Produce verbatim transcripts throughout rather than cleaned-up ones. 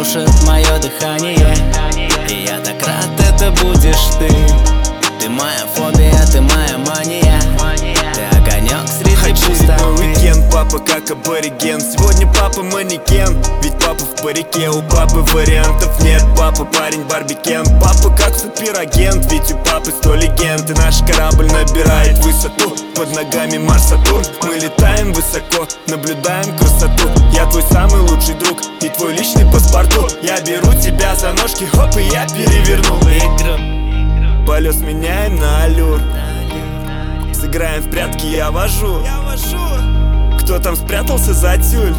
нарушит мое дыхание. И я так рад, это будешь ты. Ты моя фобия, ты моя мания. Ты огонек среди пустоты. Уикенд, папа как абориген. Сегодня папа манекен, ведь папа в парике. У папы вариантов нет, папа парень барбекен. Папа как суперагент, ведь у папы сто легенд. И наш корабль набирает высоту, под ногами Марс, Сатурн. Мы летаем высоко, наблюдаем красоту. Я твой самый лучший друг и твой личный паспорту. Я беру тебя за ножки, хоп, и я переверну игру. Полет меняем на аллюр. Сыграем в прятки, я вожу. Кто там спрятался за тюль?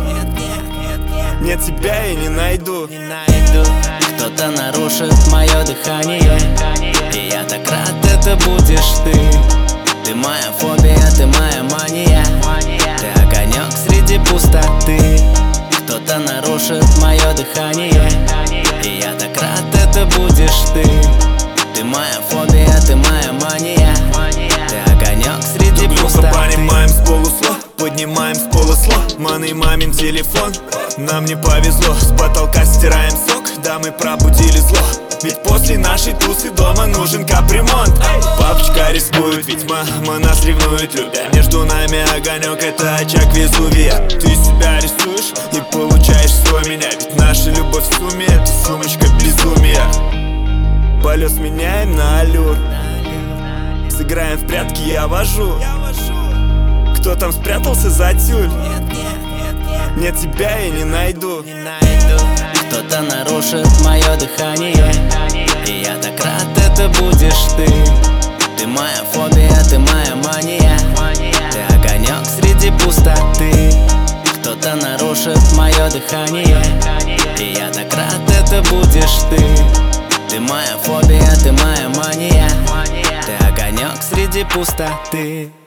Нет тебя я не найду. Кто-то нарушит мое дыхание. И я так рад, это будешь ты. Ты моя фобия, ты моя мания. Ты огонек среди пустоты. Кто-то нарушит мое дыхание. И я так рад, это будешь ты. Ты моя фобия, ты моя мания. Ты огонек среди пустоты. Понимаем с полуслова, поднимаем с полуслова. Маны мамин телефон, нам не повезло. С потолка стираем сок, да мы пробудили зло. Ведь после нашей тусы дома нужен капремонт. Папочка рискует, ведь мама нас ревнует, любя. Между нами огонек, это очаг Везувия. Ты себя рисуешь и получаешь свой меня. Ведь наша любовь в сумме, это сумочка безумия. Полет меняем на аллюр. Сыграем в прятки, я вожу. Кто там спрятался за тюль? Нет тебя я не найду. Кто-то нарушит мое дыхание. И я так рад, это будешь ты. Ты моя фобия, ты моя мания. Ты огонек среди пустоты. Кто-то нарушит мое дыхание. И я так рад, это будешь ты. Ты моя фобия, ты моя мания. Ты огонек среди пустоты.